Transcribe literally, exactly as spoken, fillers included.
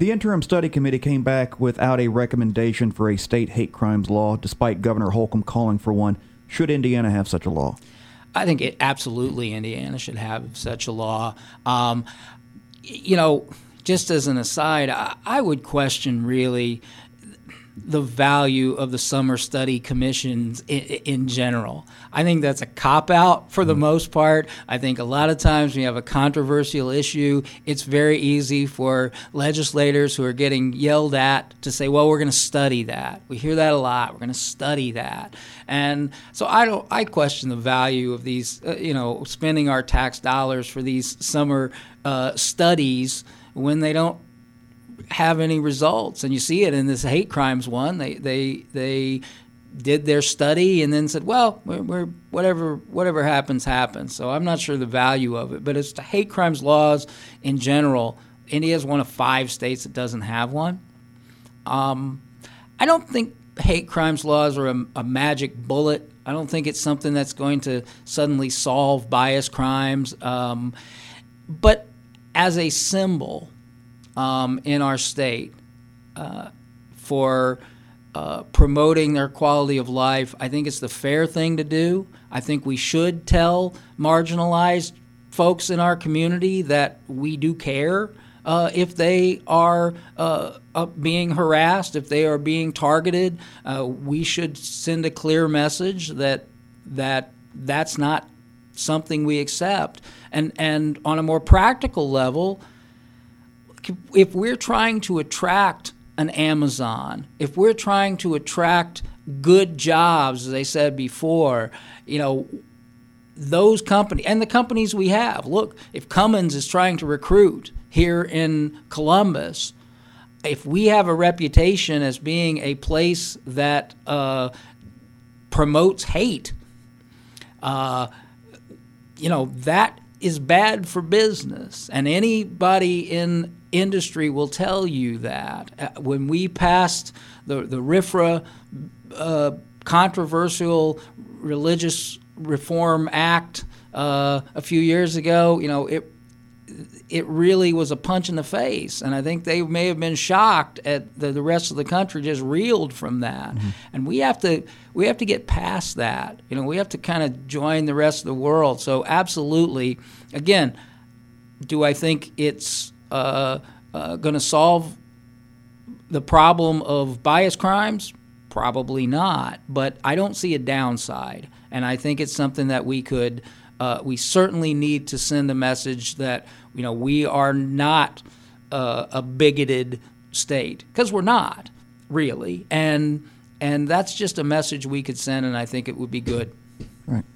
The interim study committee came back without a recommendation for a state hate crimes law, despite Governor Holcomb calling for one. Should Indiana have such a law? I think it, absolutely Indiana should have such a law. Um, you know, just as an aside, I, I would question really the value of the summer study commissions in, in general. I think that's a cop-out for the most part. I think a lot of times when you have a controversial issue, it's very easy for legislators who are getting yelled at to say, well, we're going to study that. We hear that a lot. We're going to study that. And so I don't. I question the value of these, uh, you know, spending our tax dollars for these summer uh, studies when they don't have any results. And you see it in this hate crimes one. They they they did their study and then said, well, we're, we're whatever whatever happens happens. So I'm not sure the value of it. But as to hate crimes laws in general, India is one of five states that doesn't have one. Um, I don't think hate crimes laws are a, a magic bullet. I don't think it's something that's going to suddenly solve bias crimes. Um, but as a symbol Um, in our state uh, for uh, promoting their quality of life, I think it's the fair thing to do. I think we should tell marginalized folks in our community that we do care uh, if they are uh, uh, being harassed, if they are being targeted. Uh, we should send a clear message that that that's not something we accept. And and on a more practical level, if we're trying to attract an Amazon, if we're trying to attract good jobs, as I said before, you know, those companies and the companies we have. Look, if Cummins is trying to recruit here in Columbus, if we have a reputation as being a place that uh, promotes hate, uh, you know, that is bad for business. And anybody in industry will tell you that. Uh, when we passed the, the RFRA uh, controversial Religious Reform Act uh, a few years ago, you know, it it really was a punch in the face. And I think they may have been shocked at the, the rest of the country just reeled from that. Mm-hmm. And we have to we have to get past that. You know, we have to kind of join the rest of the world. So absolutely, again, do I think it's uh, uh, going to solve the problem of bias crimes? Probably not. But I don't see a downside. And I think it's something that we could uh, we certainly need to send a message that, you know, we are not uh, a bigoted state, because we're not really, and and that's just a message we could send, and I think it would be good. Right.